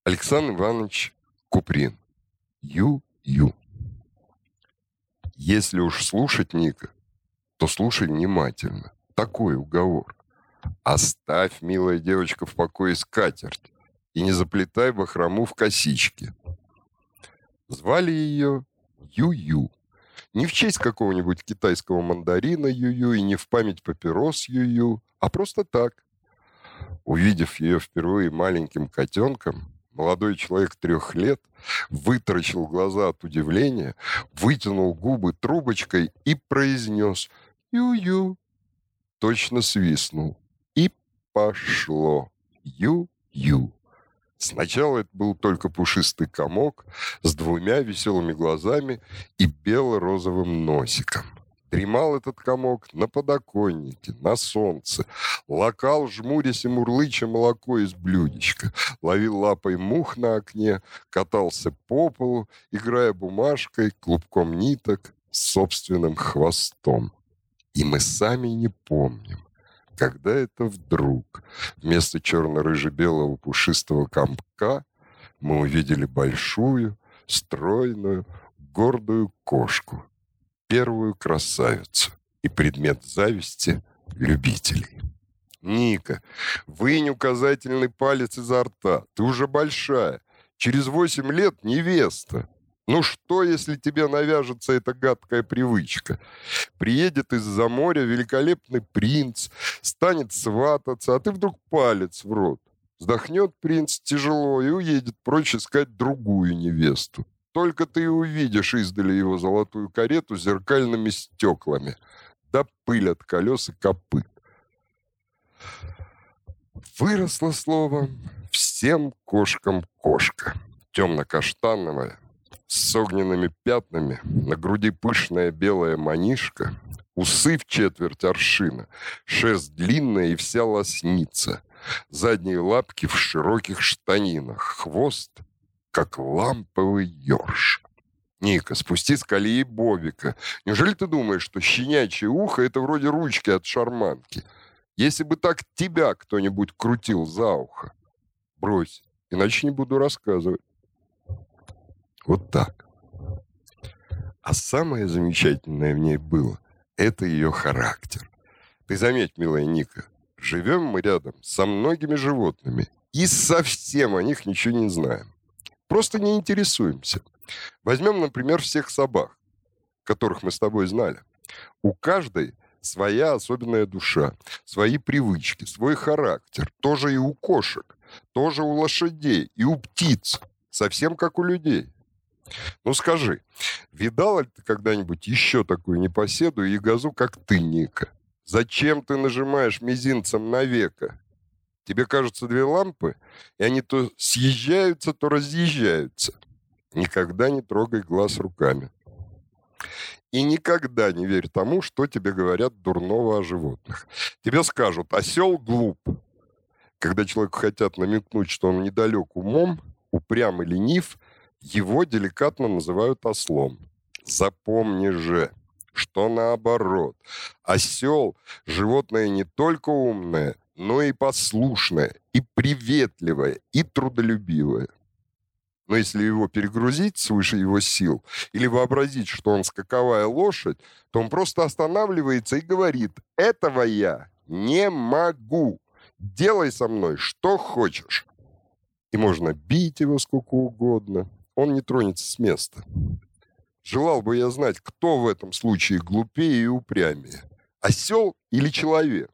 Александр Иванович Куприн. Ю-ю. Если уж слушать Ника, то слушай внимательно. Такой уговор. Оставь, милая девочка, в покое скатерть и не заплетай бахрому в косички. Звали ее Ю-ю. Не в честь какого-нибудь китайского мандарина Ю-ю и не в память папирос Ю-ю, а просто так. Увидев ее впервые маленьким котенком, молодой человек 3 лет вытаращил глаза от удивления, вытянул губы трубочкой и произнес «Ю-ю». Точно свистнул. И пошло. Ю-ю. Сначала это был только пушистый комок с 2 веселыми глазами и бело-розовым носиком. Дремал этот комок на подоконнике, на солнце, лакал, жмурясь и мурлыча, молоко из блюдечка, ловил лапой мух на окне, катался по полу, играя бумажкой, клубком ниток, с собственным хвостом. И мы сами не помним, когда это вдруг вместо черно-рыже-белого пушистого комка мы увидели большую, стройную, гордую кошку, первую красавицу и предмет зависти любителей. «Ника, вынь указательный палец изо рта. Ты уже большая. Через 8 лет невеста. Ну что, если тебе навяжется эта гадкая привычка? Приедет из-за моря великолепный принц, станет свататься, а ты вдруг палец в рот. Вздохнет принц тяжело и уедет прочь искать другую невесту. Только ты и увидишь издали его золотую карету с зеркальными стеклами, да пыль от колес и копыт. Выросло слово всем кошкам кошка, темно-каштановая, с огненными пятнами, на груди пышная белая манишка, усы в 1/4 аршина, шерсть длинная и вся лоснится, задние лапки в широких штанинах, хвост как ламповый ёрш. Ника, спусти с колеи Бобика. Неужели ты думаешь, что щенячье ухо — это вроде ручки от шарманки? Если бы так тебя кто-нибудь крутил за ухо. Брось, иначе не буду рассказывать. Вот так. А самое замечательное в ней было — это ее характер. Ты заметь, милая Ника, живем мы рядом со многими животными и совсем о них ничего не знаем. Просто не интересуемся. Возьмем, например, всех собак, которых мы с тобой знали. У каждой своя особенная душа, свои привычки, свой характер. Тоже и у кошек, тоже у лошадей и у птиц. Совсем как у людей. Ну скажи, видала ли ты когда-нибудь еще такую непоседу и ягозу, как ты, Ника? Зачем ты нажимаешь мизинцем на веко? Тебе кажется 2 лампы, и они то съезжаются, то разъезжаются. Никогда не трогай глаз руками. И никогда не верь тому, что тебе говорят дурного о животных. Тебе скажут: осел глуп. Когда человеку хотят намекнуть, что он недалек умом, упрям и ленив, его деликатно называют ослом. Запомни же, что наоборот. Осел – животное не только умное, но и послушное, и приветливое, и трудолюбивое. Но если его перегрузить свыше его сил или вообразить, что он скаковая лошадь, то он просто останавливается и говорит: «Этого я не могу. Делай со мной что хочешь». И можно бить его сколько угодно. Он не тронется с места. Желал бы я знать, кто в этом случае глупее и упрямее. Осел или человек?